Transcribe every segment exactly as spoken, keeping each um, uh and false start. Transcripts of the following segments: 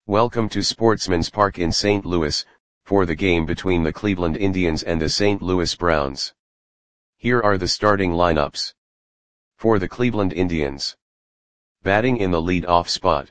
Welcome to Sportsman's Park in Saint Louis, for the game between the Cleveland Indians and the Saint Louis Browns. Here are the starting lineups. For the Cleveland Indians. Batting in the lead-off spot.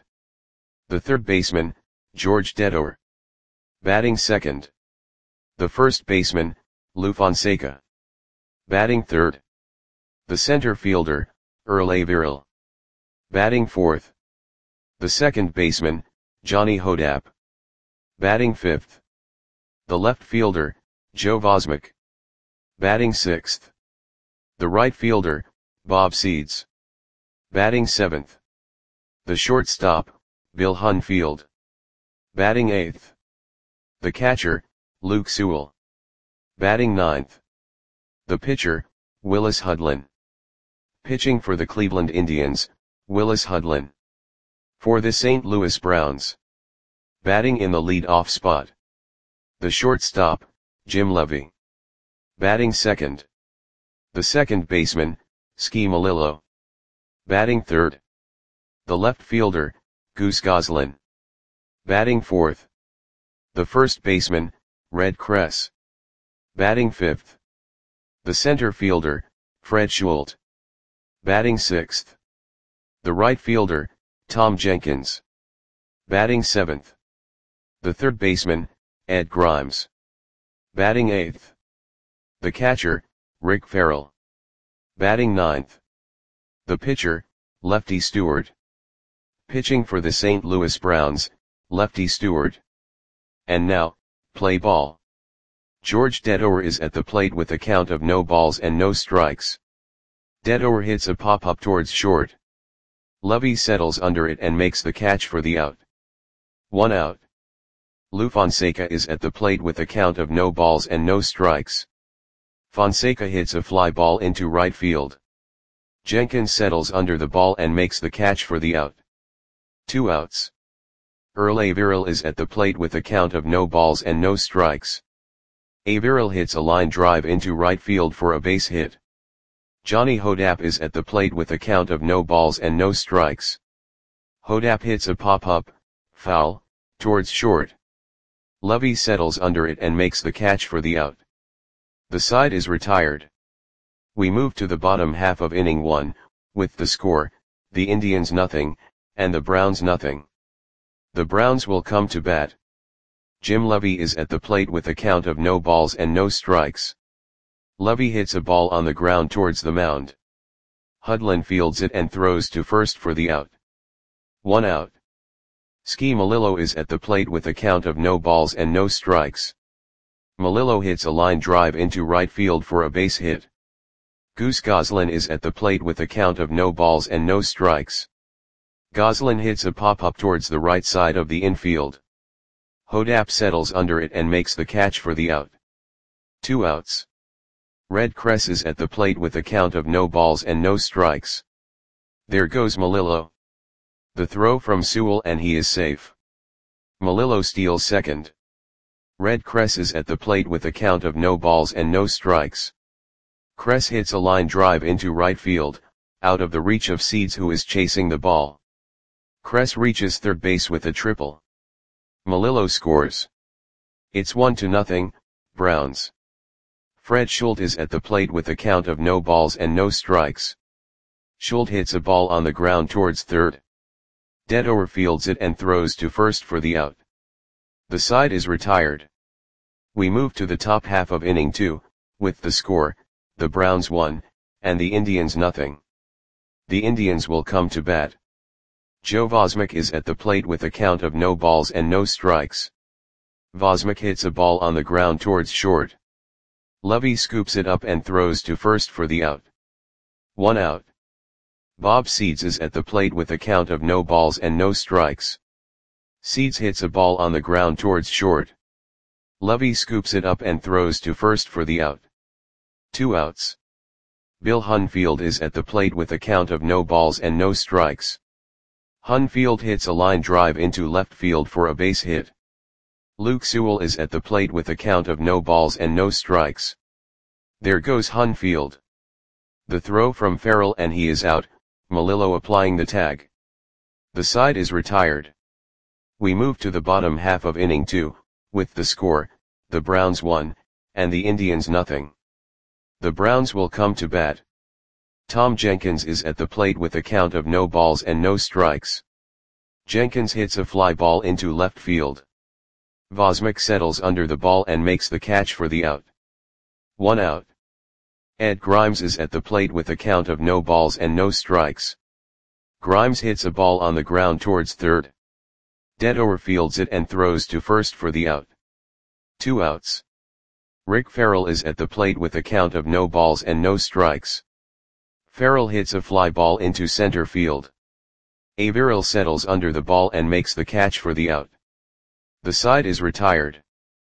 The third baseman, George Dettor. Batting second. The first baseman, Lou Fonseca. Batting third. The center fielder, Earl Averill. Batting fourth. The second baseman, Johnny Hodapp. Batting fifth. The left fielder, Joe Vosmek. Batting sixth. The right fielder, Bob Seeds. Batting seventh. The shortstop, Bill Hunfield. Batting eighth. The catcher, Luke Sewell. Batting ninth. The pitcher, Willis Hudlin. Pitching for the Cleveland Indians, Willis Hudlin. For the Saint Louis Browns. Batting in the lead-off spot. The shortstop, Jim Levy. Batting second. The second baseman, Ski Malillo. Batting third. The left fielder, Goose Goslin. Batting fourth. The first baseman, Red Kress. Batting fifth. The center fielder, Fred Schult. Batting sixth. The right fielder, Tom Jenkins. Batting seventh. The third baseman, Ed Grimes. Batting eighth. The catcher, Rick Farrell. Batting ninth. The pitcher, Lefty Stewart. Pitching for the Saint Louis Browns, Lefty Stewart. And now, play ball. George Dettor is at the plate with a count of no balls and no strikes. Dettor hits a pop-up towards short. Levy settles under it and makes the catch for the out. One out. Lou Fonseca is at the plate with a count of no balls and no strikes. Fonseca hits a fly ball into right field. Jenkins settles under the ball and makes the catch for the out. Two outs. Earl Averill is at the plate with a count of no balls and no strikes. Averill hits a line drive into right field for a base hit. Johnny Hodapp is at the plate with a count of no balls and no strikes. Hodapp hits a pop-up, foul, towards short. Levy settles under it and makes the catch for the out. The side is retired. We move to the bottom half of inning one, with the score, the Indians nothing, and the Browns nothing. The Browns will come to bat. Jim Levy is at the plate with a count of no balls and no strikes. Levy hits a ball on the ground towards the mound. Hudlin fields it and throws to first for the out. One out. Ski Malillo is at the plate with a count of no balls and no strikes. Malillo hits a line drive into right field for a base hit. Goose Goslin is at the plate with a count of no balls and no strikes. Goslin hits a pop-up towards the right side of the infield. Hodapp settles under it and makes the catch for the out. Two outs. Red Kress is at the plate with a count of no balls and no strikes. There goes Malillo. The throw from Sewell and he is safe. Malillo steals second. Red Kress is at the plate with a count of no balls and no strikes. Kress hits a line drive into right field, out of the reach of Seeds who is chasing the ball. Kress reaches third base with a triple. Malillo scores. It's one to nothing, Browns. Fred Schult is at the plate with a count of no balls and no strikes. Schult hits a ball on the ground towards third. Dettor fields it and throws to first for the out. The side is retired. We move to the top half of inning two, with the score, the Browns one, and the Indians nothing. The Indians will come to bat. Joe Vosmek is at the plate with a count of no balls and no strikes. Vosmek hits a ball on the ground towards short. Levy scoops it up and throws to first for the out. One out. Bob Seeds is at the plate with a count of no balls and no strikes. Seeds hits a ball on the ground towards short. Levy scoops it up and throws to first for the out. Two outs. Bill Hunfield is at the plate with a count of no balls and no strikes. Hunfield hits a line drive into left field for a base hit. Luke Sewell is at the plate with a count of no balls and no strikes. There goes Hunfield. The throw from Farrell and he is out, Malillo applying the tag. The side is retired. We move to the bottom half of inning two, with the score, the Browns one, and the Indians nothing. The Browns will come to bat. Tom Jenkins is at the plate with a count of no balls and no strikes. Jenkins hits a fly ball into left field. Vosmik settles under the ball and makes the catch for the out. One out. Ed Grimes is at the plate with a count of no balls and no strikes. Grimes hits a ball on the ground towards third. Dettower fields it and throws to first for the out. Two outs. Rick Farrell is at the plate with a count of no balls and no strikes. Farrell hits a fly ball into center field. Averill settles under the ball and makes the catch for the out. The side is retired.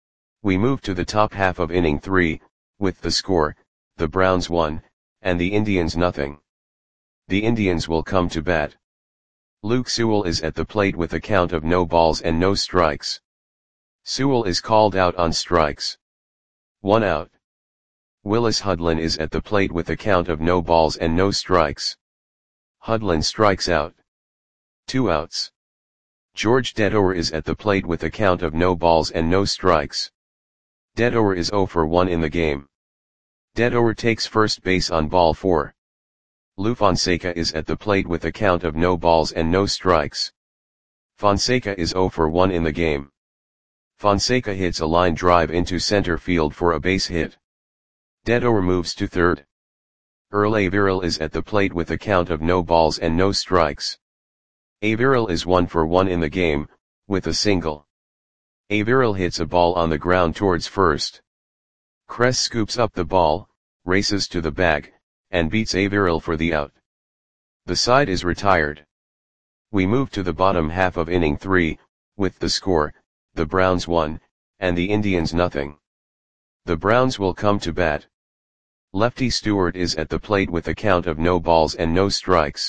We move to the top half of inning three, with the score, the Browns one, and the Indians nothing. The Indians will come to bat. Luke Sewell is at the plate with a count of no balls and no strikes. Sewell is called out on strikes. One out. Willis Hudlin is at the plate with a count of no balls and no strikes. Hudlin strikes out. Two outs. George Dettower is at the plate with a count of no balls and no strikes. Dettower is oh for one in the game. Dettower takes first base on ball four. Lou Fonseca is at the plate with a count of no balls and no strikes. Fonseca is oh for one in the game. Fonseca hits a line drive into center field for a base hit. Dettower moves to third. Earl Averill is at the plate with a count of no balls and no strikes. Averill is one for one in the game, with a single. Averill hits a ball on the ground towards first. Kress scoops up the ball, races to the bag, and beats Averill for the out. The side is retired. We move to the bottom half of inning three, with the score, the Browns one, and the Indians nothing. The Browns will come to bat. Lefty Stewart is at the plate with a count of no balls and no strikes.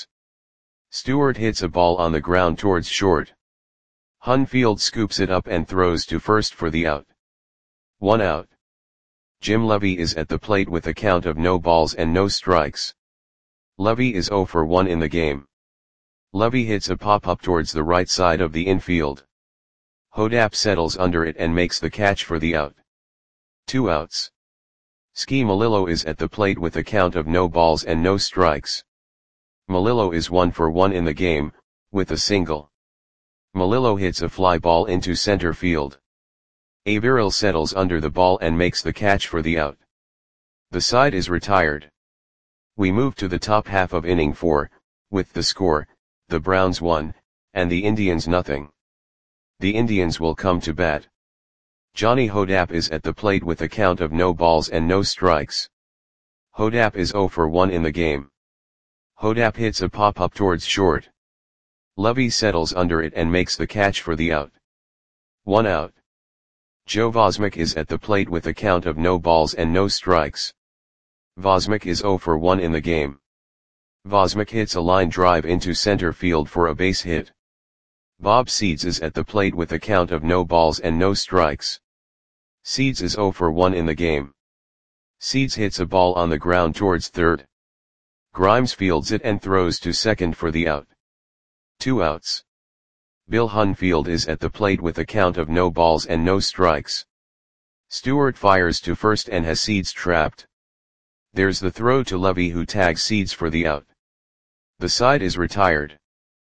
Stewart hits a ball on the ground towards short. Hunfield scoops it up and throws to first for the out. One out. Jim Levy is at the plate with a count of no balls and no strikes. Levy is oh for one in the game. Levy hits a pop-up towards the right side of the infield. Hodap settles under it and makes the catch for the out. Two outs. Ski Malillo is at the plate with a count of no balls and no strikes. Malillo is one for one in the game, with a single. Malillo hits a fly ball into center field. Averill settles under the ball and makes the catch for the out. The side is retired. We move to the top half of inning four, with the score, the Browns one, and the Indians nothing. The Indians will come to bat. Johnny Hodap is at the plate with a count of no balls and no strikes. Hodap is oh for one in the game. Hodap hits a pop-up towards short. Levy settles under it and makes the catch for the out. One out. Joe Vosmik is at the plate with a count of no balls and no strikes. Vosmik is oh for one in the game. Vosmik hits a line drive into center field for a base hit. Bob Seeds is at the plate with a count of no balls and no strikes. Seeds is oh for one in the game. Seeds hits a ball on the ground towards third. Grimes fields it and throws to second for the out. Two outs. Bill Hunfield is at the plate with a count of no balls and no strikes. Stewart fires to first and has Seeds trapped. There's the throw to Levy, who tags Seeds for the out. The side is retired.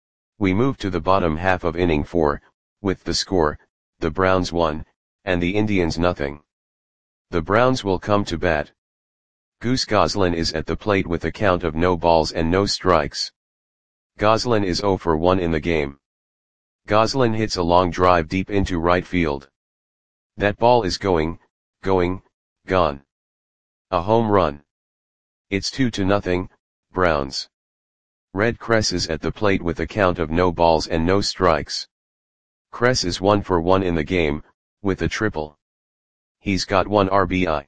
We move to the bottom half of inning four, with the score, the Browns one, and the Indians nothing. The Browns will come to bat. Goose Goslin is at the plate with a count of no balls and no strikes. Goslin is oh for one in the game. Goslin hits a long drive deep into right field. That ball is going, going, gone. A home run. It's two to nothing, Browns. Red Kress is at the plate with a count of no balls and no strikes. Kress is one for one in the game, with a triple. He's got one R B I.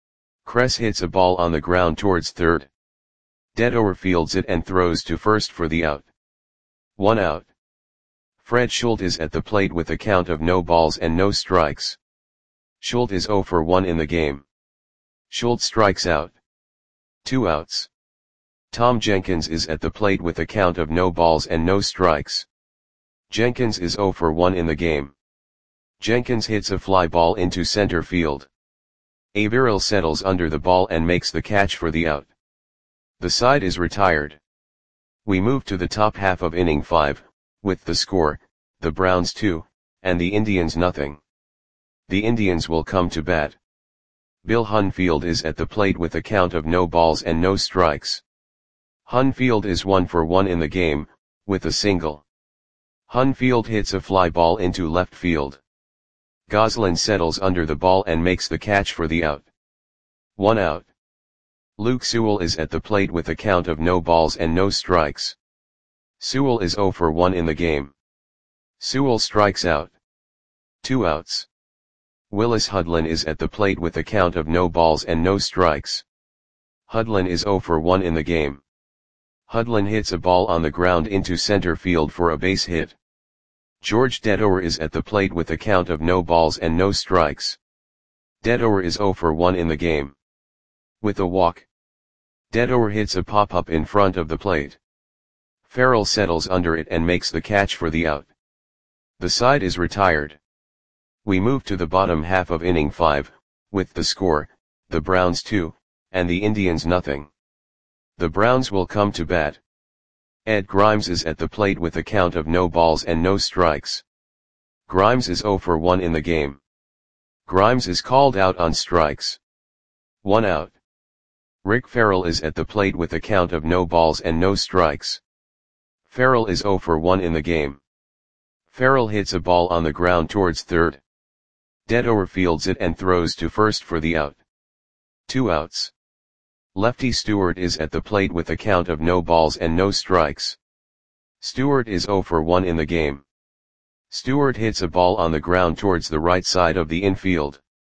Kress hits a ball on the ground towards third. Dettower fields it and throws to first for the out. One out. Fred Schultz is at the plate with a count of no balls and no strikes. Schultz is oh for one in the game. Schultz strikes out. Two outs. Tom Jenkins is at the plate with a count of no balls and no strikes. Jenkins is zero for one in the game. Jenkins hits a fly ball into center field. Averill settles under the ball and makes the catch for the out. The side is retired. We move to the top half of inning five, with the score, the Browns two, and the Indians nothing. The Indians will come to bat. Bill Hunfield is at the plate with a count of no balls and no strikes. Hunfield is one for one in the game, with a single. Hunfield hits a fly ball into left field. Goslin settles under the ball and makes the catch for the out. One out. Luke Sewell is at the plate with a count of no balls and no strikes. Sewell is zero for one in the game. Sewell strikes out. Two outs. Willis Hudlin is at the plate with a count of no balls and no strikes. Hudlin is zero for one in the game. Hudlin hits a ball on the ground into center field for a base hit. George Dedower is at the plate with a count of no balls and no strikes. Dedower is zero for one in the game. With a walk, Dedower hits a pop-up in front of the plate. Farrell settles under it and makes the catch for the out. The side is retired. We move to the bottom half of inning five, with the score, the Browns two, and the Indians nothing. The Browns will come to bat. Ed Grimes is at the plate with a count of no balls and no strikes. Grimes is zero for one in the game. Grimes is called out on strikes. One out. Rick Farrell is at the plate with a count of no balls and no strikes. Farrell is zero for one in the game. Farrell hits a ball on the ground towards third. Dedower fields it and throws to first for the out. Two outs. Lefty Stewart is at the plate with a count of no balls and no strikes. Stewart is zero for one in the game. Stewart hits a ball on the ground towards the right side of the infield.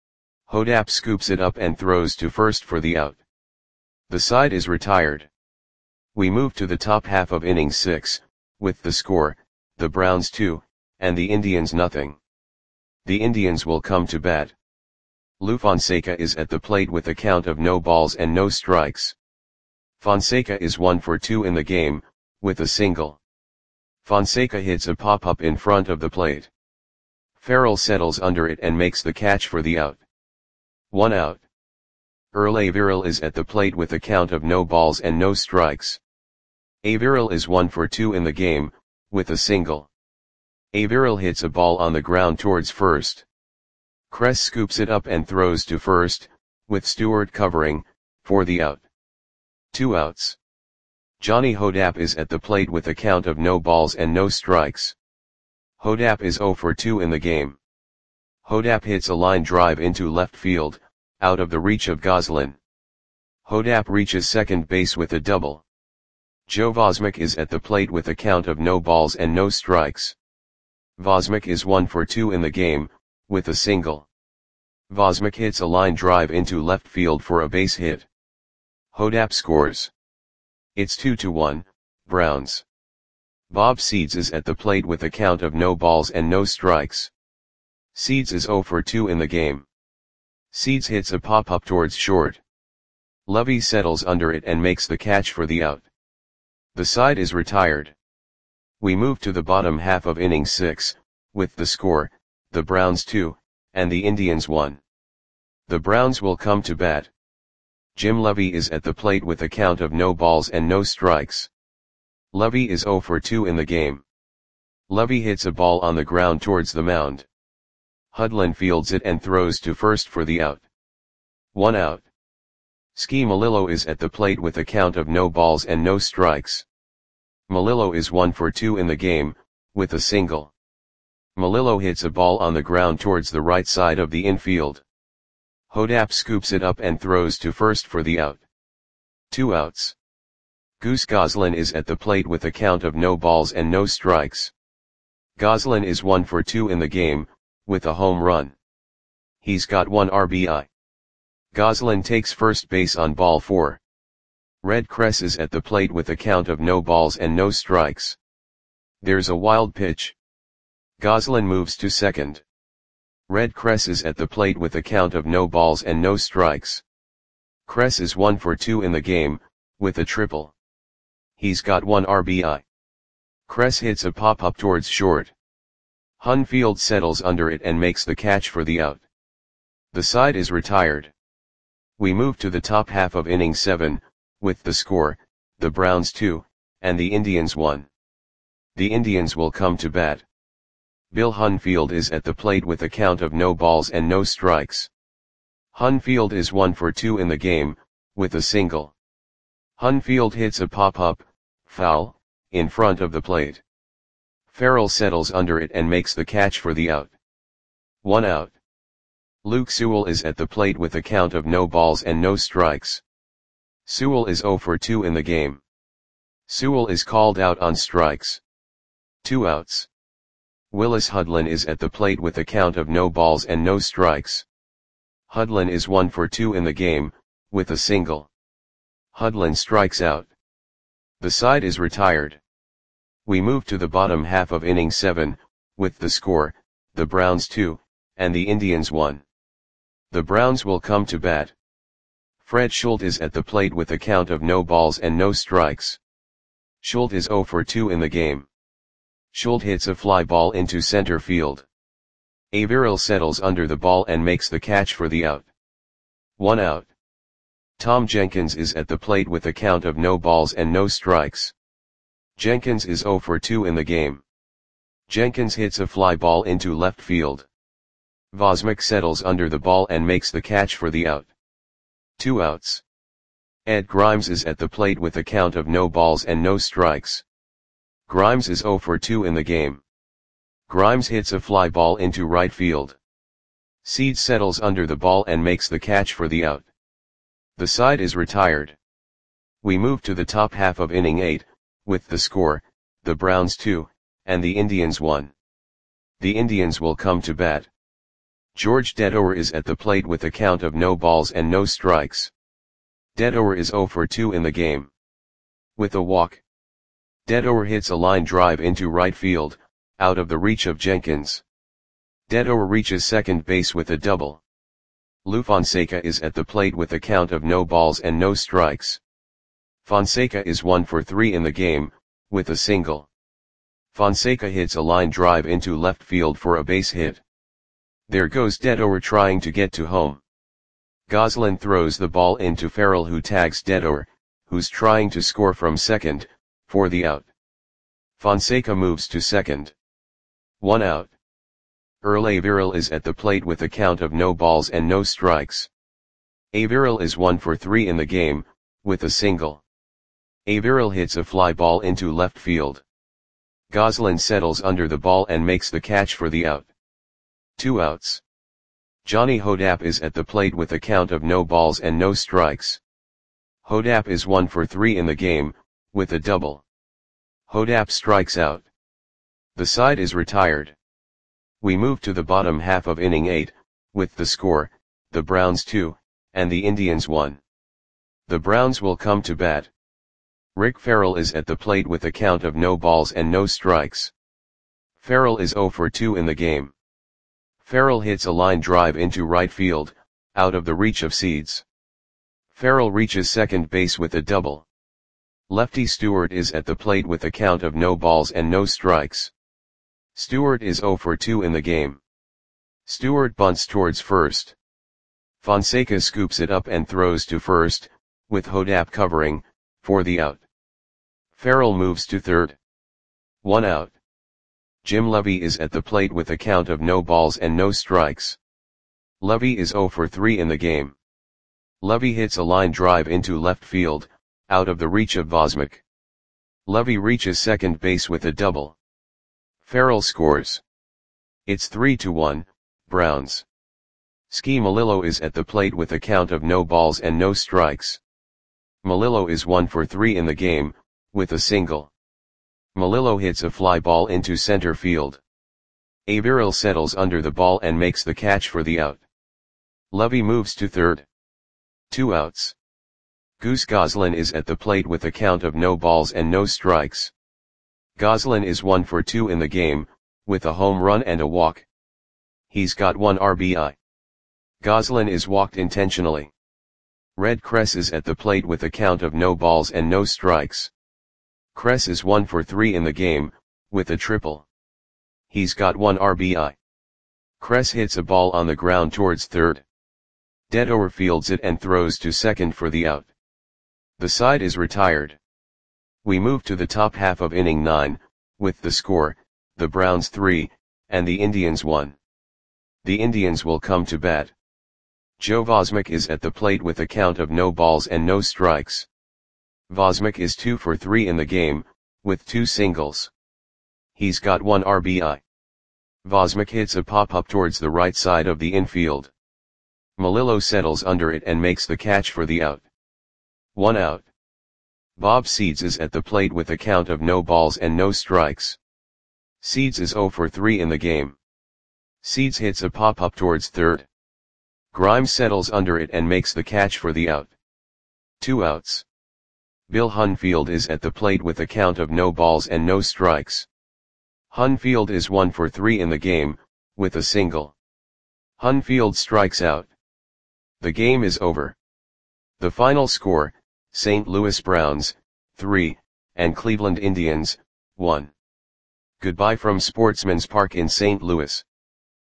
Hodap scoops it up and throws to first for the out. The side is retired. We move to the top half of inning six, with the score, the Browns two, and the Indians nothing. The Indians will come to bat. Lou Fonseca is at the plate with a count of no balls and no strikes. Fonseca is one for two in the game, with a single. Fonseca hits a pop-up in front of the plate. Farrell settles under it and makes the catch for the out. One out. Earl Averill is at the plate with a count of no balls and no strikes. Averill is one for two in the game, with a single. Averill hits a ball on the ground towards first. Kress scoops it up and throws to first, with Stewart covering, for the out. Two outs. Johnny Hodap is at the plate with a count of no balls and no strikes. Hodap is zero for two in the game. Hodap hits a line drive into left field, out of the reach of Goslin. Hodap reaches second base with a double. Joe Vosmick is at the plate with a count of no balls and no strikes. Vosmick is one for two in the game, with a single. Vosmick hits a line drive into left field for a base hit. Hodap scores. It's two to one, Browns. Bob Seeds is at the plate with a count of no balls and no strikes. Seeds is zero for two in the game. Seeds hits a pop-up towards short. Lovey settles under it and makes the catch for the out. The side is retired. We move to the bottom half of inning six, with the score, the Browns two, and the Indians one. The Browns will come to bat. Jim Lovey is at the plate with a count of no balls and no strikes. Lovey is zero for two in the game. Lovey hits a ball on the ground towards the mound. Hudlin fields it and throws to first for the out. One out. Ski Malillo is at the plate with a count of no balls and no strikes. Malillo is one for two in the game, with a single. Malillo hits a ball on the ground towards the right side of the infield. Hodap scoops it up and throws to first for the out. Two outs. Goose Goslin is at the plate with a count of no balls and no strikes. Goslin is one for two in the game, with a home run. He's got one R B I. Goslin takes first base on ball four. Red Kress is at the plate with a count of no balls and no strikes. There's a wild pitch. Goslin moves to second. Red Kress is at the plate with a count of no balls and no strikes. Kress is one for two in the game, with a triple. He's got one R B I. Kress hits a pop-up towards short. Hunfield settles under it and makes the catch for the out. The side is retired. We move to the top half of inning seven, with the score, the Browns two, and the Indians one. The Indians will come to bat. Bill Hunfield is at the plate with a count of no balls and no strikes. Hunfield is one for two in the game, with a single. Hunfield hits a pop-up, foul, in front of the plate. Farrell settles under it and makes the catch for the out. One out. Luke Sewell is at the plate with a count of no balls and no strikes. Sewell is zero for two in the game. Sewell is called out on strikes. Two outs. Willis Hudlin is at the plate with a count of no balls and no strikes. Hudlin is one for two in the game, with a single. Hudlin strikes out. The side is retired. We move to the bottom half of inning seven, with the score, the Browns two, and the Indians one. The Browns will come to bat. Fred Schultz is at the plate with a count of no balls and no strikes. Schultz is zero for two in the game. Schultz hits a fly ball into center field. Averill settles under the ball and makes the catch for the out. One out. Tom Jenkins is at the plate with a count of no balls and no strikes. Jenkins is zero for two in the game. Jenkins hits a fly ball into left field. Vosmick settles under the ball and makes the catch for the out. Two outs. Ed Grimes is at the plate with a count of no balls and no strikes. Grimes is zero for two in the game. Grimes hits a fly ball into right field. Seed settles under the ball and makes the catch for the out. The side is retired. We move to the top half of inning eight, with the score, the Browns two, and the Indians one. The Indians will come to bat. George Dedower is at the plate with a count of no balls and no strikes. Dedower is zero for two in the game. With a walk. Dedower hits a line drive into right field, out of the reach of Jenkins. Dedower reaches second base with a double. Lou Fonseca is at the plate with a count of no balls and no strikes. Fonseca is one for three in the game, with a single. Fonseca hits a line drive into left field for a base hit. There goes Dedower trying to get to home. Goslin throws the ball into Farrell, who tags Dedower, who's trying to score from second, for the out. Fonseca moves to second. One out. Earl Averill is at the plate with a count of no balls and no strikes. Averill is one for three in the game, with a single. Averill hits a fly ball into left field. Goslin settles under the ball and makes the catch for the out. Two outs. Johnny Hodapp is at the plate with a count of no balls and no strikes. Hodapp is one for three in the game, with a double. Hodapp strikes out. The side is retired. We move to the bottom half of inning eight, with the score, the Browns two, and the Indians one. The Browns will come to bat. Rick Farrell is at the plate with a count of no balls and no strikes. Farrell is zero for two in the game. Farrell hits a line drive into right field, out of the reach of Seeds. Farrell reaches second base with a double. Lefty Stewart is at the plate with a count of no balls and no strikes. Stewart is zero for two in the game. Stewart bunts towards first. Fonseca scoops it up and throws to first, with Hodapp covering, for the out. Farrell moves to third. One out. Jim Levy is at the plate with a count of no balls and no strikes. Levy is zero for three in the game. Levy hits a line drive into left field, out of the reach of Vosmick. Levy reaches second base with a double. Farrell scores. It's three to one, Browns. Ski Melillo is at the plate with a count of no balls and no strikes. Melillo is one for three in the game, with a single. Melillo hits a fly ball into center field. Averill settles under the ball and makes the catch for the out. Levy moves to third. Two outs. Goose Goslin is at the plate with a count of no balls and no strikes. Goslin is one for two in the game, with a home run and a walk. He's got one R B I. Goslin is walked intentionally. Red Kress is at the plate with a count of no balls and no strikes. Kress is one for three in the game, with a triple. He's got one R B I. Kress hits a ball on the ground towards third. Dettower fields it and throws to second for the out. The side is retired. We move to the top half of inning nine, with the score, the Browns three, and the Indians one. The Indians will come to bat. Joe Vosmek is at the plate with a count of no balls and no strikes. Vosmek is two for three in the game, with two singles. He's got one R B I. Vosmek hits a pop-up towards the right side of the infield. Melillo settles under it and makes the catch for the out. One out. Bob Seeds is at the plate with a count of no balls and no strikes. Seeds is zero for three in the game. Seeds hits a pop-up towards third. Grimes settles under it and makes the catch for the out. Two outs. Bill Hunfield is at the plate with a count of no balls and no strikes. Hunfield is one for three in the game, with a single. Hunfield strikes out. The game is over. The final score, Saint Louis Browns, three, and Cleveland Indians, one. Goodbye from Sportsman's Park in Saint Louis.